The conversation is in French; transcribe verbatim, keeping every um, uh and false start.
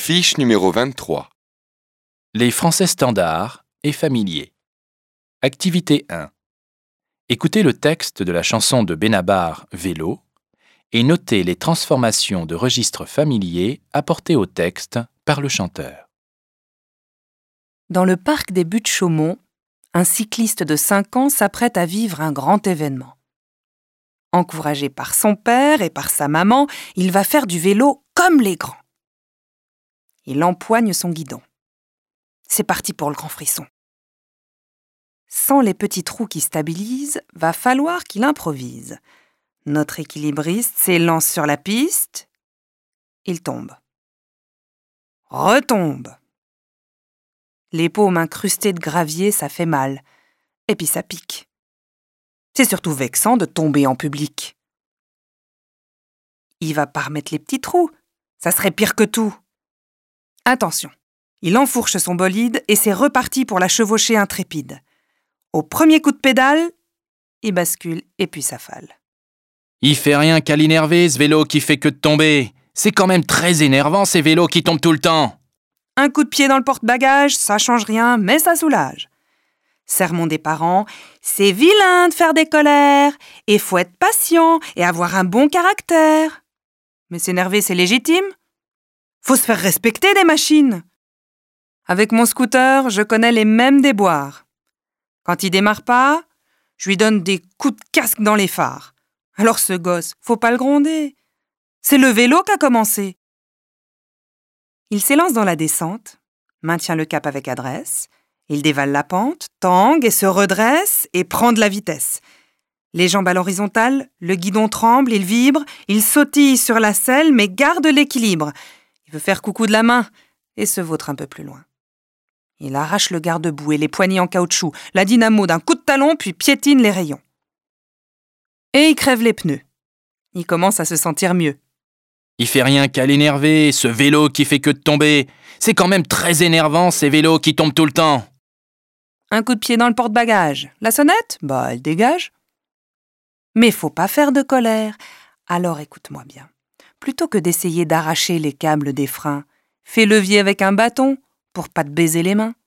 Fiche numéro vingt-trois. Les français standards et familiers. Activité un. Écoutez le texte de la chanson de Benabar « Vélo » et notez les transformations de registres familiers apportées au texte par le chanteur. Dans le parc des Buttes-Chaumont, un cycliste de cinq ans s'apprête à vivre un grand événement. Encouragé par son père et par sa maman, il va faire du vélo comme les grands. Il empoigne son guidon. C'est parti pour le grand frisson. Sans les petits trous qui stabilisent, va falloir qu'il improvise. Notre équilibriste s'élance sur la piste. Il tombe. Retombe. Les paumes incrustées de gravier, ça fait mal. Et puis ça pique. C'est surtout vexant de tomber en public. Il va pas remettre les petits trous. Ça serait pire que tout. Attention, il enfourche son bolide et c'est reparti pour la chevauchée intrépide. Au premier coup de pédale, il bascule et puis s'affale. Il fait rien qu'à l'énerver, ce vélo qui fait que de tomber. C'est quand même très énervant, ces vélos qui tombent tout le temps. Un coup de pied dans le porte-bagages, ça change rien, mais ça soulage. Sermon des parents, c'est vilain de faire des colères, et faut être patient et avoir un bon caractère. Mais s'énerver, c'est légitime. Faut se faire respecter des machines. Avec mon scooter, je connais les mêmes déboires. Quand il démarre pas, je lui donne des coups de casque dans les phares. Alors ce gosse, faut pas le gronder. C'est le vélo qui a commencé. Il s'élance dans la descente, maintient le cap avec adresse, il dévale la pente, tangue et se redresse et prend de la vitesse. Les jambes à l'horizontale, le guidon tremble, il vibre, il sautille sur la selle mais garde l'équilibre. Il veut faire coucou de la main et se vautre un peu plus loin. Il arrache le garde-boue et les poignées en caoutchouc, la dynamo d'un coup de talon puis piétine les rayons. Et il crève les pneus. Il commence à se sentir mieux. Il fait rien qu'à l'énerver, ce vélo qui fait que de tomber. C'est quand même très énervant, ces vélos qui tombent tout le temps. Un coup de pied dans le porte-bagages. La sonnette, bah elle dégage. Mais faut pas faire de colère. Alors écoute-moi bien. Plutôt que d'essayer d'arracher les câbles des freins, fais levier avec un bâton pour pas te baiser les mains.